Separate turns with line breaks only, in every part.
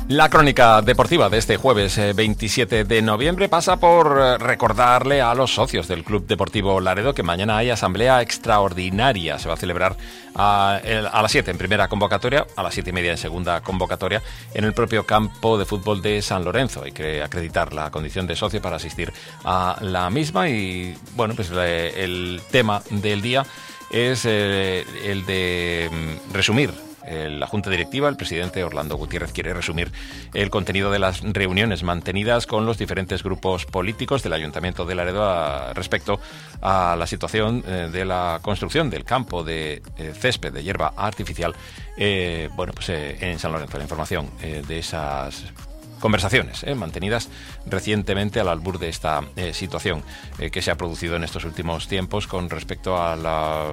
La crónica deportiva de este jueves 27 de noviembre pasa por recordarle a los socios del Club Deportivo Laredo que mañana hay asamblea extraordinaria. Se va a celebrar a las 7 en primera convocatoria, a las 7:30 en segunda convocatoria, en el propio campo de fútbol de San Lorenzo. Hay que acreditar la condición de socio para asistir a la misma y, bueno, pues el tema del día es el de resumir. La Junta Directiva, el presidente Orlando Gutiérrez, quiere resumir el contenido de las reuniones mantenidas con los diferentes grupos políticos del Ayuntamiento de Laredo respecto a la situación de la construcción del campo de césped de hierba artificial en San Lorenzo. La información de esas conversaciones mantenidas recientemente al albur de esta situación que se ha producido en estos últimos tiempos con respecto a la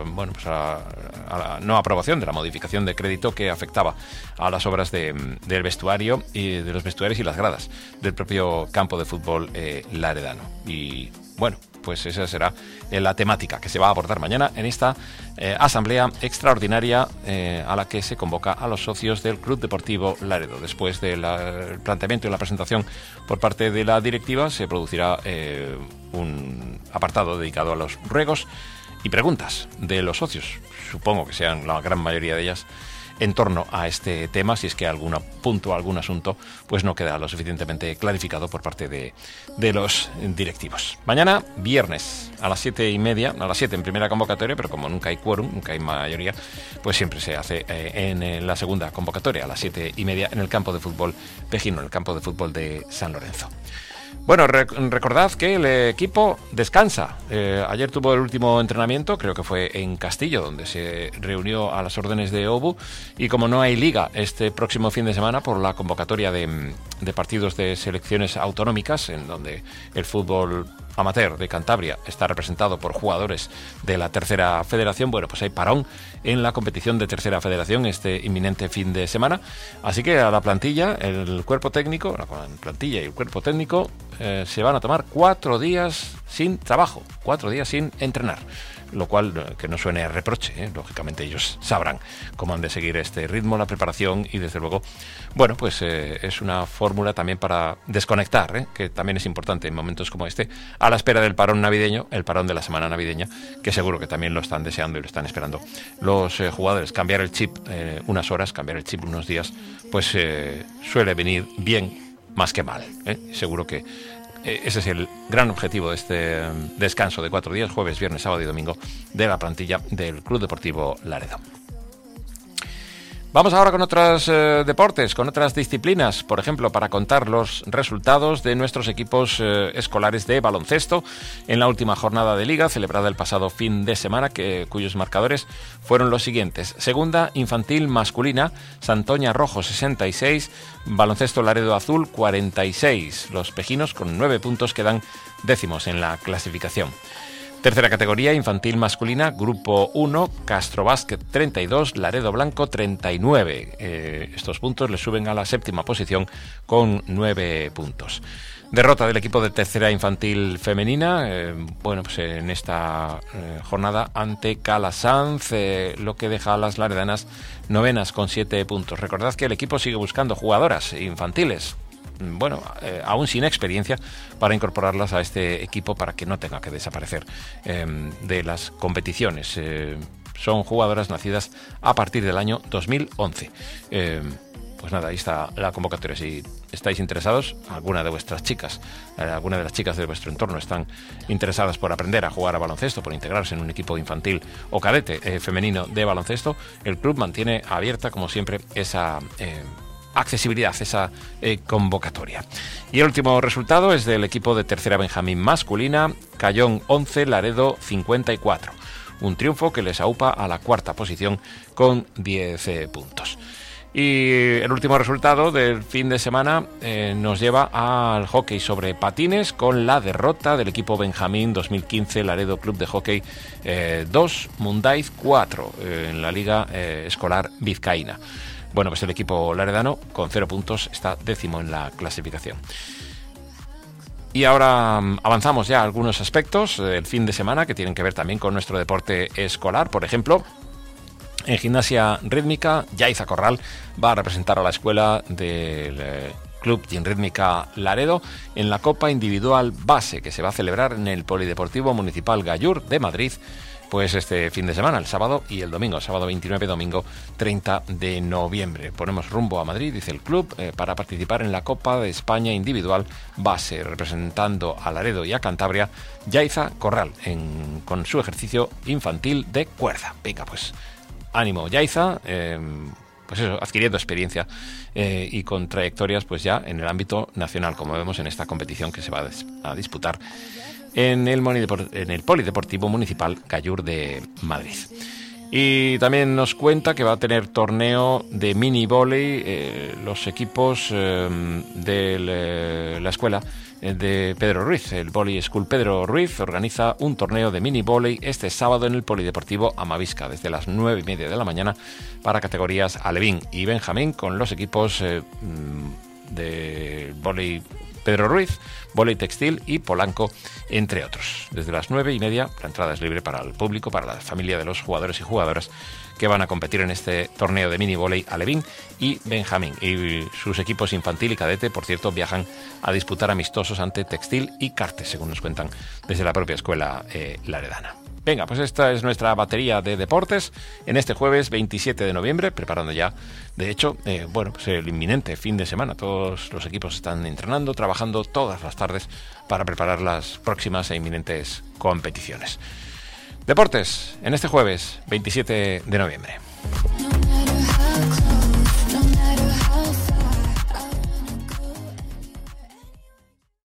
no aprobación de la modificación de crédito que afectaba a las obras del vestuario y de los vestuarios y las gradas del propio campo de fútbol laredano. Y bueno, pues esa será la temática que se va a abordar mañana en esta asamblea extraordinaria a la que se convoca a los socios del Club Deportivo Laredo. Después del planteamiento y la presentación por parte de la directiva se producirá un apartado dedicado a los ruegos y preguntas de los socios. Supongo que sean la gran mayoría de ellas en torno a este tema, si es que algún punto, algún asunto, pues no queda lo suficientemente clarificado por parte de los directivos. Mañana, viernes, a las 7:30, a las 7 en primera convocatoria, pero como nunca hay quórum, nunca hay mayoría, pues siempre se hace en la segunda convocatoria, a las 7:30, en el campo de fútbol Pejino, en el campo de fútbol de San Lorenzo. Bueno, recordad que el equipo descansa. Ayer tuvo el último entrenamiento, creo que fue en Castillo, donde se reunió a las órdenes de Obu. Y como no hay liga este próximo fin de semana por la convocatoria de partidos de selecciones autonómicas, en donde el fútbol amateur de Cantabria está representado por jugadores de la tercera federación, bueno, pues hay parón en la competición de tercera federación este inminente fin de semana. Así que a la plantilla, el cuerpo técnico, la plantilla y el cuerpo técnico se van a tomar 4 días sin trabajo, 4 días sin entrenar. Lo cual, que no suene a reproche, lógicamente ellos sabrán cómo han de seguir este ritmo, la preparación y desde luego, bueno, pues es una fórmula también para desconectar, que también es importante en momentos como este, a la espera del parón navideño, el parón de la semana navideña, que seguro que también lo están deseando y lo están esperando los jugadores. Cambiar el chip unas horas, cambiar el chip unos días, pues suele venir bien más que mal, seguro que ese es el gran objetivo de este descanso de 4 días, jueves, viernes, sábado y domingo, de la plantilla del Club Deportivo Laredo. Vamos ahora con otros deportes, con otras disciplinas, por ejemplo, para contar los resultados de nuestros equipos escolares de baloncesto en la última jornada de liga celebrada el pasado fin de semana, cuyos marcadores fueron los siguientes. Segunda infantil masculina, Santoña Rojo 66, Baloncesto Laredo Azul 46. Los pejinos con 9 puntos quedan décimos en la clasificación. Tercera categoría, infantil masculina, Grupo 1, Castro Básquet 32, Laredo Blanco 39. Estos puntos le suben a la séptima posición con 9 puntos. Derrota del equipo de tercera infantil femenina, pues en esta jornada ante Calasanz, lo que deja a las laredanas novenas con 7 puntos. Recordad que el equipo sigue buscando jugadoras infantiles, aún sin experiencia, para incorporarlas a este equipo para que no tenga que desaparecer de las competiciones. Son jugadoras nacidas a partir del año 2011. Pues nada, ahí está la convocatoria. Si estáis interesados, alguna de vuestras chicas, alguna de las chicas de vuestro entorno están interesadas por aprender a jugar a baloncesto, por integrarse en un equipo infantil o cadete femenino de baloncesto, el club mantiene abierta, como siempre, esa accesibilidad, esa convocatoria. Y el último resultado es del equipo de tercera Benjamín masculina, Cayón 11, Laredo 54. Un triunfo que les aupa a la cuarta posición con 10 puntos. Y el último resultado del fin de semana nos lleva al hockey sobre patines con la derrota del equipo Benjamín 2015 Laredo Club de Hockey 2, Mundaiz 4 en la Liga Escolar Vizcaína. Bueno, pues el equipo laredano con 0 puntos está décimo en la clasificación. Y ahora avanzamos ya a algunos aspectos del fin de semana que tienen que ver también con nuestro deporte escolar. Por ejemplo, En gimnasia rítmica, Yaiza Corral va a representar a la escuela del Club Ginrítmica Laredo en la Copa Individual Base, que se va a celebrar en el Polideportivo Municipal Gallur de Madrid, pues este fin de semana, el sábado y el domingo, sábado 29, domingo 30 de noviembre. Ponemos rumbo a Madrid, dice el club, para participar en la Copa de España Individual Base, representando a Laredo y a Cantabria, Yaiza Corral, con su ejercicio infantil de cuerda. Venga, pues ánimo, Yaiza, pues eso, adquiriendo experiencia y con trayectorias pues ya en el ámbito nacional, como vemos en esta competición que se va a disputar en el Polideportivo Municipal Gallur de Madrid. Y también nos cuenta que va a tener torneo de mini vóley los equipos de la escuela de Pedro Ruiz. El Volley School Pedro Ruiz organiza un torneo de mini vóley este sábado en el Polideportivo Amavisca desde las 9:30 de la mañana para categorías alevín y benjamín, con los equipos de vóley Pedro Ruiz, vóley textil y Polanco, entre otros. Desde las 9:30 la entrada es libre para el público, para la familia de los jugadores y jugadoras que van a competir en este torneo de mini vóley alevín y benjamín. Y sus equipos infantil y cadete, por cierto, viajan a disputar amistosos ante Textil y Cartes, según nos cuentan desde la propia escuela laredana. Venga, pues esta es nuestra batería de deportes en este jueves 27 de noviembre, preparando ya, de hecho, pues el inminente fin de semana. Todos los equipos están entrenando, trabajando todas las tardes para preparar las próximas e inminentes competiciones. Deportes en este jueves 27 de noviembre.